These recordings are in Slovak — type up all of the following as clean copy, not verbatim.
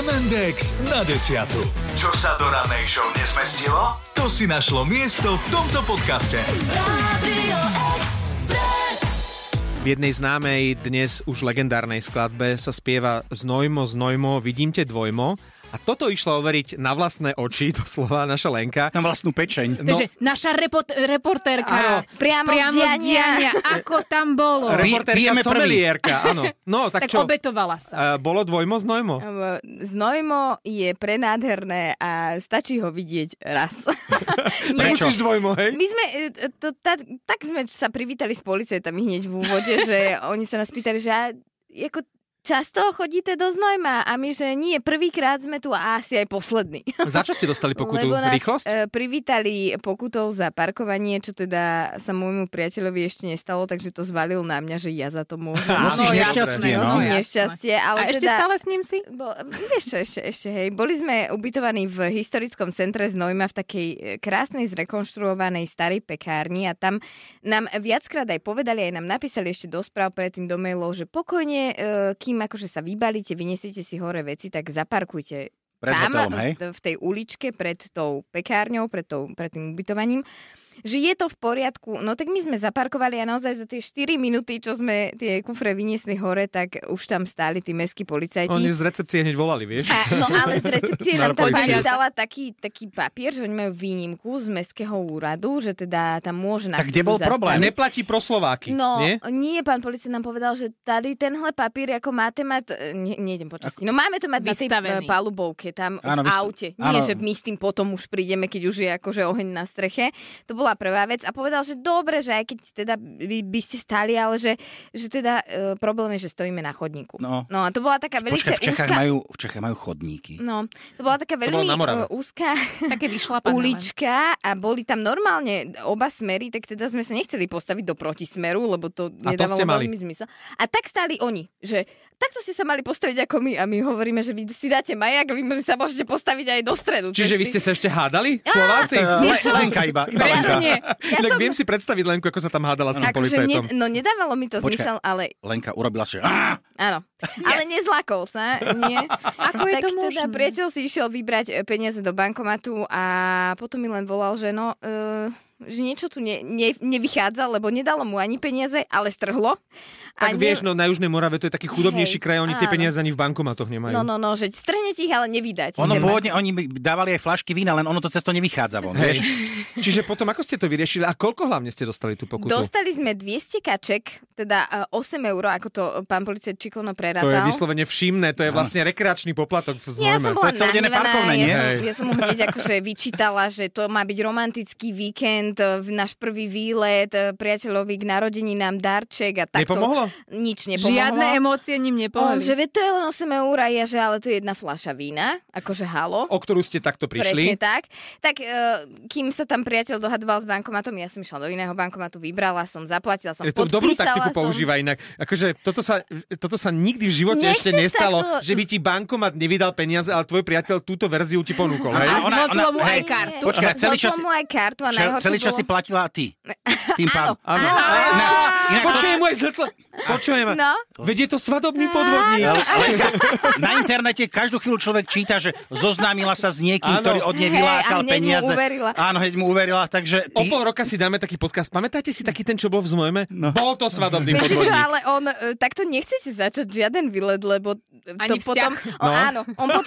M&X na 10. Čo sa do rannej show nezmestilo? To si našlo miesto v tomto podcaste. Radio Express. V jednej známej, dnes už legendárnej skladbe sa spieva Znojmo, vidím te dvojmo. A toto išlo overiť na vlastné oči, doslova naša Lenka. Na vlastnú pečeň. No. Takže naša reportérka priamo z diania. Ako tam bolo? Reportérka, someliérka, áno. No, tak čo? Obetovala sa. Bolo dvojmo, Znojmo? Znojmo je prenádherné a stačí ho vidieť raz. Nemusíš dvojmo, hej? My sme, tak sme sa privítali s policajtami hneď v úvode, že oni sa nás pýtali, že ako často chodíte do Znojma a my, že nie, prvýkrát sme tu a asi aj posledný. Za čo ste dostali pokutu? Lebo nás Rýchlosť? Privítali pokutou za parkovanie, čo teda sa môjmu priateľovi ešte nestalo, takže to zvalil na mňa, že ja za to môžem. Nosíš nešťastie, no. Nosím nešťastie, ale a ešte teda, stále s ním si? Vieš čo, ešte, hej. Boli sme ubytovaní v historickom centre Znojma v takej krásnej zrekonštruovanej starej pekárni a tam nám viackrát aj povedali, aj nám napísali ešte do správ predtým do mailov, že pokojne, kým akože sa vybalíte, vyniesiete si hore veci, tak zaparkujte pred tam, hotelom, hej? v tej uličke pred tou pekárňou, pred tým ubytovaním, že je to v poriadku. No tak my sme zaparkovali a naozaj za tie 4 minúty, čo sme tie kufre vyniesli hore, tak už tam stáli tí mestskí policajti. Oni z recepcie hneď volali, vieš? No ale z recepcie nám tá pani dala taký papier, že oni majú výnimku z mestského úradu, že teda tam môže Tak kde bol problém? Neplatí pro Slováky, No, nie? pán policajt nám povedal, že tady tenhle papír, ako máte mať, nejdem po česky, no máme to mať na tej palubovke, tam v aute. Nie, že my s tým potom už prídeme, keď už je akože oheň na streche. To bola prvá vec a povedal, že dobre, že aj keď teda by ste stáli, ale že teda problém je, že stojíme na chodníku. No a to bola taká veľmi úzka... V Čechách majú chodníky. No, to bola taká veľmi úzka ulička a boli tam normálne oba smery, tak teda sme sa nechceli postaviť do protismeru, lebo to nedávalo veľmi zmysel. A tak stáli oni, že takto ste sa mali postaviť ako my a my hovoríme, že vy si dáte majak a vy sa môžete postaviť aj do stredu. Čiže vy ste sa ešte hádali, Slováci? Lenka iba Lenka. Tak viem si predstaviť Lenku, ako sa tam hádala s tým policajtom. No nedávalo mi to zmysel, ale... Lenka urobila si... Áno, ale nezlakol sa, nie? Ako je tak to možné? teda priateľ si išiel vybrať peniaze do bankomatu a potom mi len volal, že že niečo tu nevychádza, lebo nedalo mu ani peniaze, ale strhlo. Tak vieš, na Južnej Morave to je taký chudobnejší kraj, oni tie peniaze ani v bankomatoch nemajú. No, že strhnete ich, ale nevydáte. Pôvodne oni dávali aj fľašky vína, len ono to cez to nevychádza von, vieš. Čiže potom ako ste to vyriešili a koľko hlavne ste dostali tú pokutu? Dostali sme 200 kaček, teda 8 €, ako to pán policajt šikovno prerátal. To je vyslovene všimné, to je vlastne rekreačný poplatok v Znojme. Ja som bola parkovné, nie? Ja som mu hneď akože vyčítala, že to má byť romantický víkend, náš prvý výlet, priateľovi k narodeninám darček a takto. Nepomohlo? Nič nepomohlo. Žiadne emócie ním nepomohli. Že to je len 8 € a ja, že ale to je jedna fľaša vína, akože halo. O ktorú ste takto prišli. Presne tak. Tak kým sa tam priateľ dohadoval s bankomatom, ja som išla do iného bankomatu, vybrala som, zaplatila som, podpísala som. Dobrú taktiku používa inak. Akože toto sa nikdy v živote ešte nestalo, že by ti bankomat nevydal peniaze, ale tvoj priateľ túto verziu ti ponúkol. A zmotil mu aj kartu. Počkaj, celý čas si platila ty. Tým pádom. Počujem mu aj zletlo. Počujem. Veď je to svadobný podvodník. Na internete každú chvíľu človek číta, že zoznámila sa s niekým, ktorý od nej vylákal peniaze. Áno, hneď mu uverila. Takže o pol roka si dáme taký podcast. Pamätáte si taký ten, čo bol v Znojme? Bol to svadobný podvodník. Čo, ale on takto nechcete začať žiaden výlet, lebo ani to potom... Áno,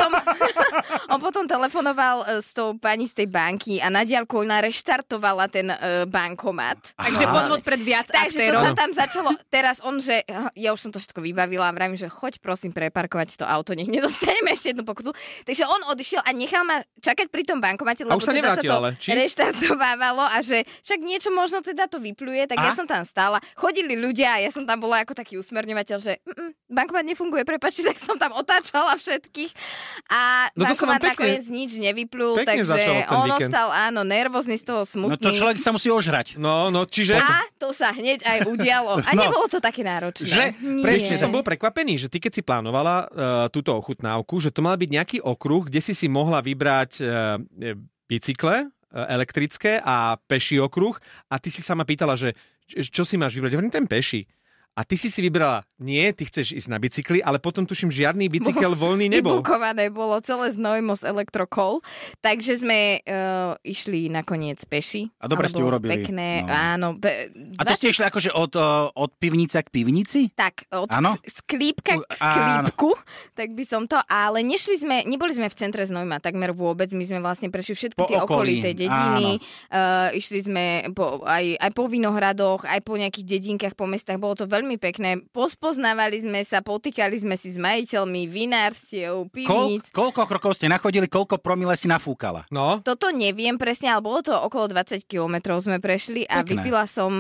on potom telefonoval s tou pani z tej banky a na diaľku ona reštartovala ten bankomat. Takže podvod pred viac aktérov. Takže to sa tam začalo. Teraz on, že ja už som to všetko vybavila a vravím, že choď prosím preparkovať to auto, nech nedostaneme ešte jednu pokutu. Takže on odišiel a nechal ma čakať pri tom bankomate, lebo teda sa to reštartovávalo a že však niečo možno teda to vypluje, tak ja som tam stála. Chodili ľudia a ja som tam bola ako taký usmerňovateľ, že bankomat nefunguje, prepáčte, tak som tam otáčala všetkých a bankomat nakoniec nič nevyplul, takže on ostal nervózny z toho, smutný. No to človek sa musí ožrať. No, čiže... A to sa hneď aj udialo. A nebolo to také náročné. Presne som bol prekvapený, že ty keď si plánovala túto ochutnávku, že to mal byť nejaký okruh, kde si mohla vybrať bicykle elektrické a peší okruh a ty si sa ma pýtala, že čo si máš vybrať? Hovorím, ten peší. A ty si vybrala, nie, ty chceš ísť na bicykli, ale potom tuším, žiadny bicykel voľný nebol. Vybukované bolo celé znojmo z elektrokol, takže sme išli nakoniec peši. A dobre ste urobili. Pekné, no. Áno. A to ste išli akože od pivnice k pivnici? Tak, od sklípka k sklípku, tak by som to, ale neboli sme v centre Znojma takmer vôbec, my sme vlastne prešli všetky tie okolité dediny, išli sme aj po vinohradoch, aj po nejakých dedinkách, po mestách, bolo to veľmi pekné. Pospoznávali sme sa, potýkali sme si s majiteľmi vinárstiev, pivníc. Koľko krokov ste nachodili, koľko promile si nafúkala? No. Toto neviem presne, ale bolo to okolo 20 kilometrov sme prešli a vypila som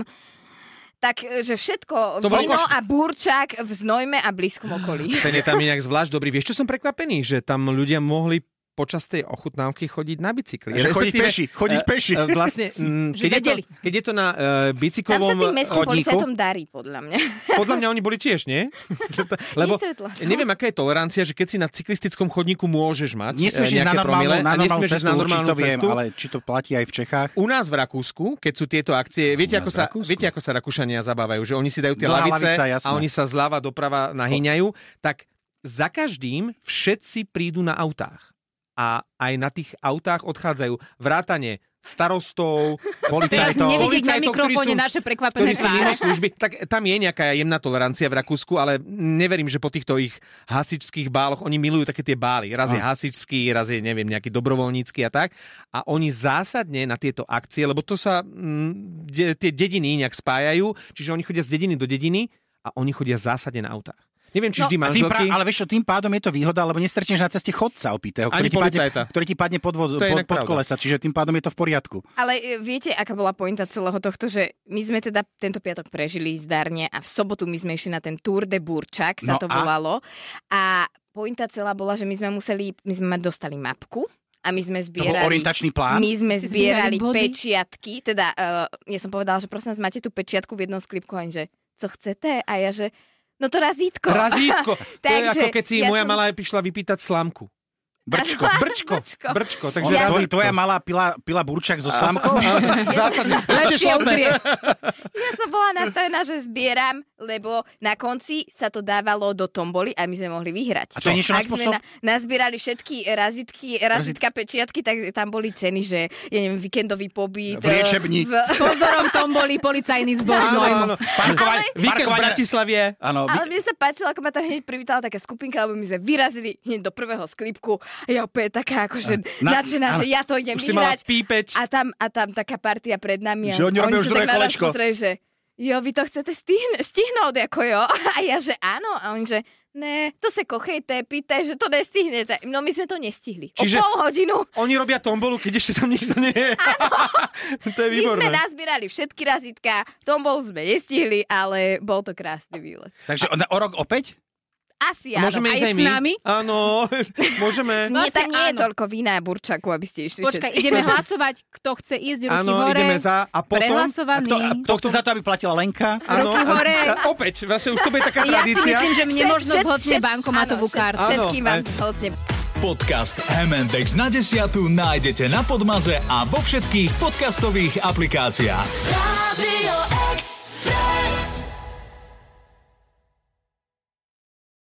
takže všetko, víno a burčák v Znojme a blízkom okolí. Ten je tam inak zvlášť dobrý. Vieš, čo som prekvapený? Že tam ľudia mohli počas tej ochutnávky chodiť na bicykli. Že chodiť peši. Vlastne, keď je to na bicyklovom chodníku. Tam sa tým mestským policajtom darí, podľa mňa. Podľa mňa oni boli tiež, nie? Lebo neviem, aká je tolerancia, že keď si na cyklistickom chodníku môžeš mať nejaké promile a nesmieš ísť na normálnu cestu. Ale či to platí aj v Čechách? U nás v Rakúsku, keď sú tieto akcie, viete, ako sa Rakúšania zabávajú, že oni si dajú tie lavice a oni sa zľava doprava nahýňajú, tak za každým všetci prídu na autách. A aj na tých autách odchádzajú vrátane starostov, policajtov. Teraz nevidieť na mikrofóne naše prekvapené tváre. Tak tam je nejaká jemná tolerancia v Rakúsku, ale neverím, že po týchto ich hasičských báloch, oni milujú také tie bály. Raz je hasičský, raz je, neviem, nejaký dobrovoľnícky a tak. A oni zásadne na tieto akcie, lebo to sa tie dediny nejak spájajú, čiže oni chodia z dediny do dediny a oni chodia zásadne na autách. Neviem, či vždy manželky... Ale vieš čo, tým pádom je to výhoda, lebo nestretneš na ceste chodca opitého, ktorý ti padne pod kolesa, čiže tým pádom je to v poriadku. Ale viete, aká bola pointa celého tohto, že my sme teda tento piatok prežili zdarne a v sobotu my sme išli na ten Tour de Burčak, sa to volalo. A pointa celá bola, že my sme dostali mapku. A my sme zbierali... To bol orientačný plán? My sme zbierali pečiatky. Teda, ja som povedala, že prosím vás, máte tú pečiatku v jednom sklípku, že co chcete? A ja, že no to razítko. Razítko. To je ako keď si moja malá prišla vypýtať slamku. Brčko. Takže tvoja malá pila burčak so slamkou? Zásadne. Lepšie udrie. Ja som bola nastavená, že zbieram, lebo na konci sa to dávalo do tomboly a my sme mohli vyhrať. A to je niečo na spôsob? Ak sme nazbierali všetky razítka, pečiatky, tak tam boli ceny, že ja neviem, víkendový pobyt. Liečebník. S pozorom tomboly, policajný zbor. Áno. Víkend v Bratislavie. Ale mne sa páčilo, ako ma to hneď privítala taká skupinka, lebo my sme vyrazili hneď do prvého sklípku. Ja opäť taká akože nadšená, že ja to idem vyhrať. A tam taká partia pred nami. Že oni robia už druhé kolečko. Že jo, vy to chcete stihnúť, ako jo? A ja, že áno. A oni, že ne, to sa kochejte, pýtaj, že to nestihnete. No my sme to nestihli. Čiže o pol hodinu. Oni robia tombolu, keď ešte tam nikto nie je. To je výborné. My sme nazbierali všetky razítka, tombolu sme nestihli, ale bol to krásny výlet. Takže o rok opäť? Asi áno. Môžeme ísť aj s nami? Áno, môžeme. Nie, tam nie je toľko vína a burčaku, aby ste išli Počkaj, všetci. ideme hlasovať, kto chce ísť, ruky hore. Áno, ideme za. A potom... Prehlasovaný. Kto chce za to, aby platila Lenka? Ruky hore. Opäť, vlastne už to bude taká tradícia. Ja si myslím, že mne možno zhltne bankomatovú kartu. Všetkým vám zhltne. Podcast M&X na 10 nájdete na Podmaze a vo všetkých podcastových aplikáciách. Radio X.